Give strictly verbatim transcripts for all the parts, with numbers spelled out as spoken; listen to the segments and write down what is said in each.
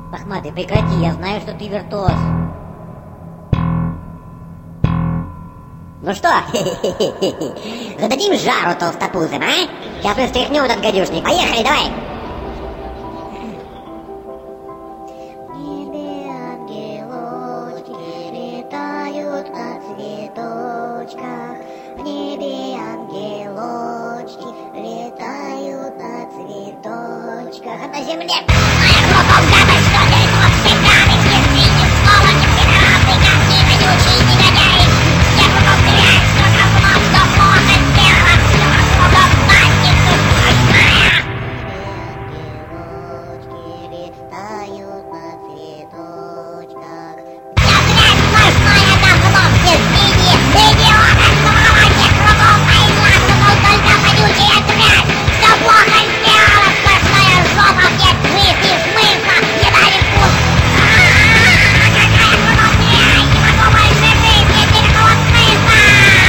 Лохматый, прекрати, я знаю, что ты виртуоз. Ну что, зададим жару толстопузым, а? Сейчас мы встряхнем этот гадюшник. Поехали, давай! В небе ангелочки летают на цветочках. В небе ангелочки летают на цветочках. А на земле моя группа гадость, что ты тут всегда ведь ты ни слова не прекрасный, как ты вонючий негодяй. Я кругом грязь, что кругом, что плохо сделала, все кругом задницу сплошная. Ангелочки летают на цветочках. Я грязь сплошная, давно все свиньи, идиоты, сволочи, кругом война, кругом только вонючая грязь. Все плохо сделала, сплошная жопа, где жив и смысла, еда и вкус. А-а-а, какая кругом грязь, не могу больше жить, нет никакого смысла.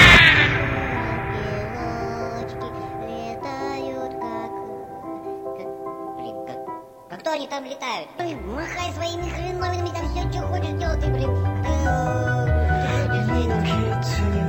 Ангелочки летают как... как... Блин, как... как кто они там летают? Блин, махай своими хреновинами, там все, что хочешь делать, ты, блин. Э,